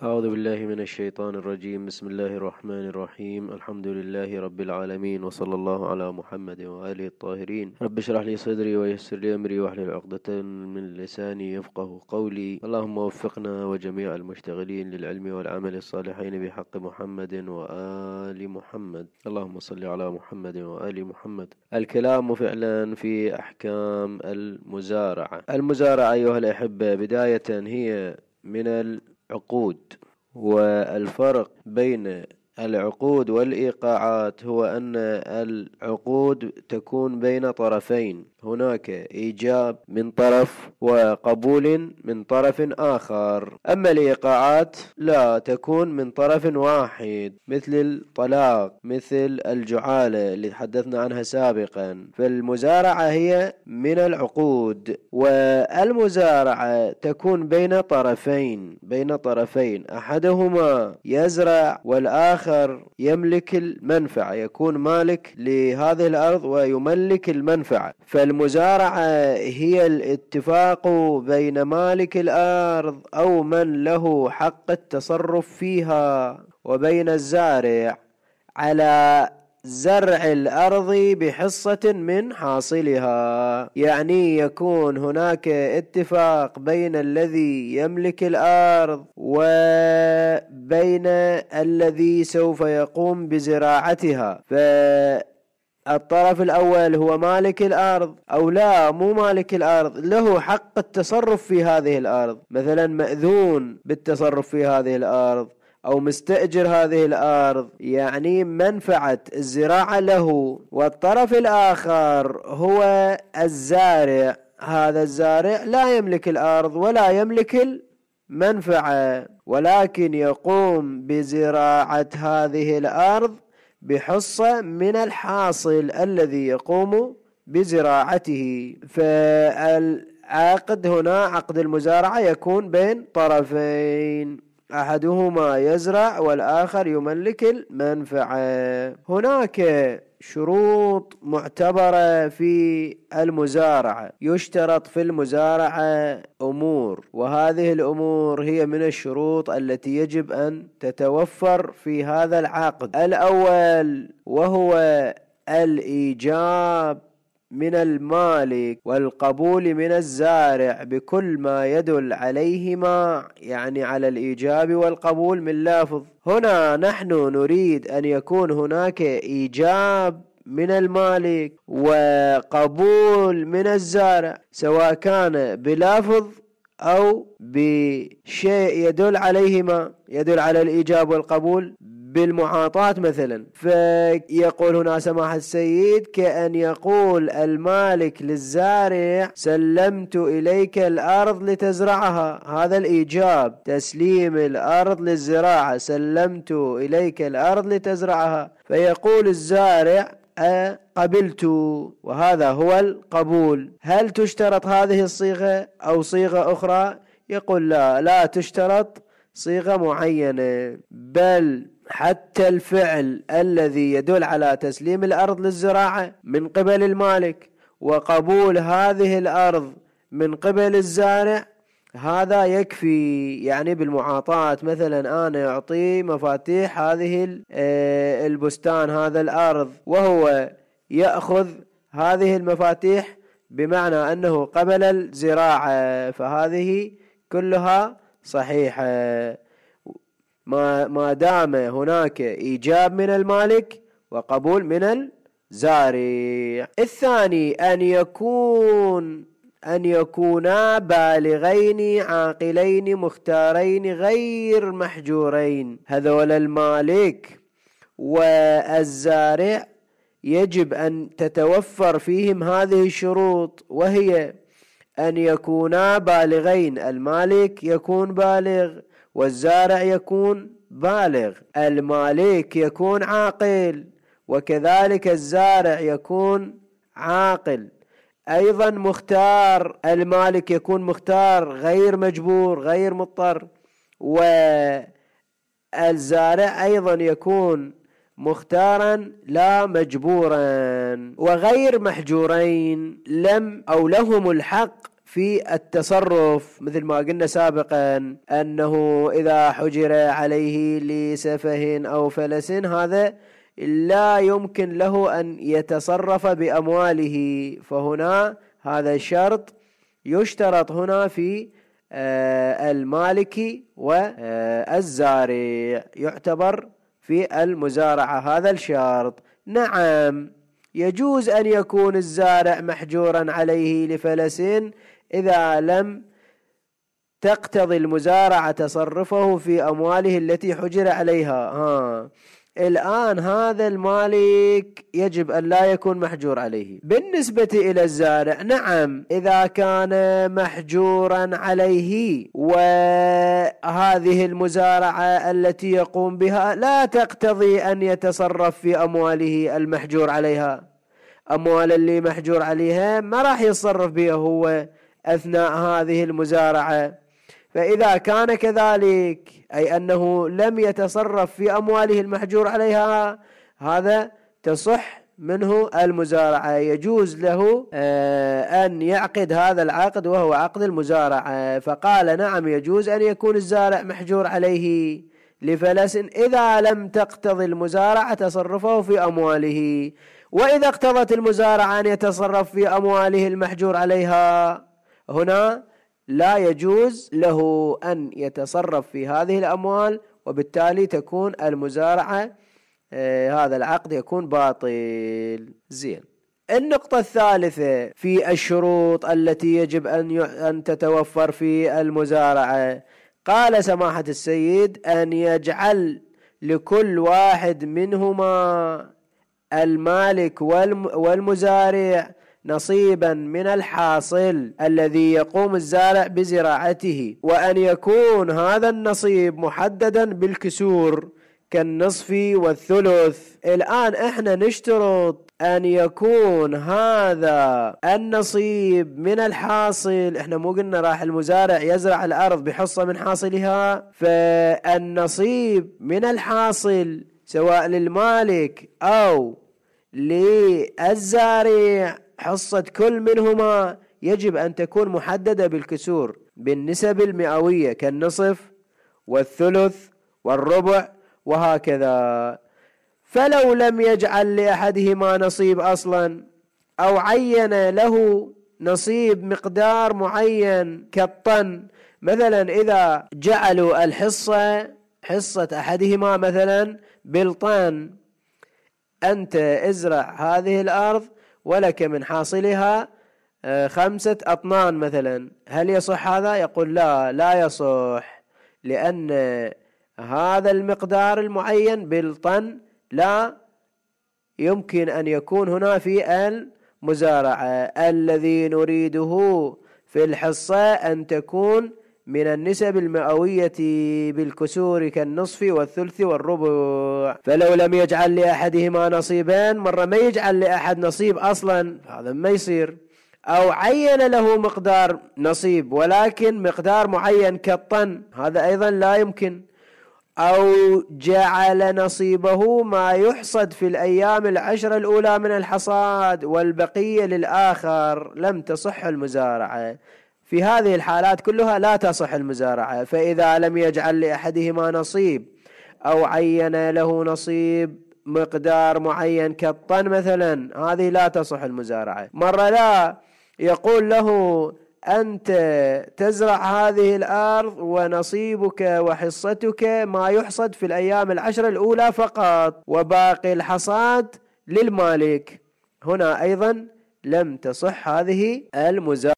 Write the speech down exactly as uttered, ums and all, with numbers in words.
أعوذ بالله من الشيطان الرجيم. بسم الله الرحمن الرحيم. الحمد لله رب العالمين، وصلى الله على محمد وآله الطاهرين. رب اشرح لي صدري ويسر لي أمري واحلل عقدة من لساني يفقه قولي. اللهم وفقنا وجميع المشتغلين للعلم والعمل الصالحين بحق محمد وآل محمد. اللهم صل على محمد وآل محمد. الكلام فعلا في أحكام المزارعة. المزارعة أيها الأحبة بداية هي من العقود، والفرق بين العقود والإيقاعات هو أن العقود تكون بين طرفين، هناك إيجاب من طرف وقبول من طرف آخر. أما الإيقاعات لا، تكون من طرف واحد، مثل الطلاق، مثل الجعالة اللي تحدثنا عنها سابقا. فالمزارعة هي من العقود، والمزارعة تكون بين طرفين بين طرفين أحدهما يزرع والآخر يملك المنفعة، يكون مالك لهذه الأرض ويملك المنفعة. فالمزارعة هي الاتفاق بين مالك الأرض أو من له حق التصرف فيها وبين الزارع على زرع الأرض بحصة من حاصلها. يعني يكون هناك اتفاق بين الذي يملك الأرض وبين الذي سوف يقوم بزراعتها. فالطرف الأول هو مالك الأرض، أو لا، مو مالك الأرض، له حق التصرف في هذه الأرض، مثلا مأذون بالتصرف في هذه الأرض أو مستأجر هذه الأرض، يعني منفعة الزراعة له. والطرف الآخر هو الزارع، هذا الزارع لا يملك الأرض ولا يملك المنفعة، ولكن يقوم بزراعة هذه الأرض بحصة من الحاصل الذي يقوم بزراعته. فالعقد هنا، عقد المزارعة، يكون بين طرفين، أحدهما يزرع والآخر يملك المنفعة. هناك شروط معتبرة في المزارعة، يشترط في المزارعة أمور، وهذه الأمور هي من الشروط التي يجب أن تتوفر في هذا العقد. الأول وهو الإيجاب من المالك والقبول من الزارع بكل ما يدل عليهما، يعني على الإيجاب والقبول من لافظ. هنا نحن نريد أن يكون هناك إيجاب من المالك وقبول من الزارع، سواء كان بلافظ أو بشيء يدل عليهما، يدل على الإيجاب والقبول بالمعاطاة مثلا. فيقول هنا سماحة السيد كأن يقول المالك للزارع سلمت إليك الأرض لتزرعها، هذا الإيجاب، تسليم الأرض للزراعة، سلمت إليك الأرض لتزرعها. فيقول الزارع قبلت، وهذا هو القبول. هل تشترط هذه الصيغة أو صيغة أخرى؟ يقول لا، لا تشترط صيغة معينة، بل حتى الفعل الذي يدل على تسليم الأرض للزراعة من قبل المالك وقبول هذه الأرض من قبل الزارع هذا يكفي. يعني بالمعاطاة مثلا أنا أعطي مفاتيح هذه البستان، هذا الأرض، وهو يأخذ هذه المفاتيح بمعنى أنه قبل الزراعة، فهذه كلها صحيحة ما دام هناك إيجاب من المالك وقبول من الزارع. الثاني أن يكون أن يكونا بالغين عاقلين مختارين غير محجورين. هذول المالك والزارع يجب أن تتوفر فيهم هذه الشروط، وهي أن يكونا بالغين، المالك يكون بالغ والزارع يكون بالغ. المالك يكون عاقل وكذلك الزارع يكون عاقل. أيضا مختار، المالك يكون مختار غير مجبور غير مضطر، والزارع أيضا يكون مختارا لا مجبورا. وغير محجورين لم أو لهم الحق في التصرف، مثل ما قلنا سابقا أنه إذا حجر عليه لسفه أو فلس هذا لا يمكن له أن يتصرف بأمواله، فهنا هذا الشرط يشترط هنا في المالك والزارع، يعتبر في المزارعة هذا الشرط. نعم يجوز أن يكون الزارع محجورا عليه لفلس إذا لم تقتضي المزارعة تصرفه في أمواله التي حجر عليها. ها الآن هذا المالك يجب أن لا يكون محجور عليه. بالنسبة إلى الزارع نعم إذا كان محجورا عليه وهذه المزارعة التي يقوم بها لا تقتضي أن يتصرف في أمواله المحجور عليها، أموال اللي محجور عليها ما راح يتصرف بها هو أثناء هذه المزارعة. فإذا كان كذلك أي أنه لم يتصرف في أمواله المحجور عليها هذا تصح منه المزارعة، يجوز له أن يعقد هذا العقد وهو عقد المزارعة. فقال نعم يجوز أن يكون الزارع محجور عليه لفلس إذا لم تقتضي المزارعة تصرفه في أمواله، وإذا اقتضت المزارعة أن يتصرف في أمواله المحجور عليها هنا لا يجوز له أن يتصرف في هذه الأموال، وبالتالي تكون المزارعة آه هذا العقد يكون باطل. زين. النقطة الثالثة في الشروط التي يجب أن أن تتوفر في المزارعة، قال سماحة السيد أن يجعل لكل واحد منهما المالك والمزارع نصيبا من الحاصل الذي يقوم الزارع بزراعته، وأن يكون هذا النصيب محددا بالكسور كالنصف والثلث. الآن احنا نشترط أن يكون هذا النصيب من الحاصل، احنا مو قلنا راح المزارع يزرع الأرض بحصة من حاصلها، فالنصيب من الحاصل سواء للمالك أو للزارع حصة كل منهما يجب أن تكون محددة بالكسور بالنسب المئوية كالنصف والثلث والربع وهكذا. فلو لم يجعل لأحدهما نصيب أصلا أو عين له نصيب مقدار معين كالطن، مثلا إذا جعلوا الحصة حصة أحدهما مثلا بالطن، أنت ازرع هذه الأرض ولك من حاصلها خمسة أطنان مثلا، هل يصح هذا؟ يقول لا لا يصح، لأن هذا المقدار المعين بالطن لا يمكن أن يكون هنا في المزارعة. الذي نريده في الحصة أن تكون من النسب المئوية بالكسور كالنصف والثلث والربع. فلو لم يجعل لأحدهما نصيبان، مرة ما يجعل لأحد نصيب أصلا، هذا ما يصير. أو عين له مقدار نصيب ولكن مقدار معين كالطن، هذا أيضا لا يمكن. أو جعل نصيبه ما يحصد في الأيام العشر الأولى من الحصاد والبقية للآخر، لم تصح المزارعة. في هذه الحالات كلها لا تصح المزارعة. فإذا لم يجعل لأحدهما نصيب أو عين له نصيب مقدار معين كالطن مثلا، هذه لا تصح المزارعة. مرة لا يقول له أنت تزرع هذه الأرض ونصيبك وحصتك ما يحصد في الأيام العشر الأولى فقط، وباقي الحصاد للمالك، هنا أيضا لم تصح هذه المزارعة.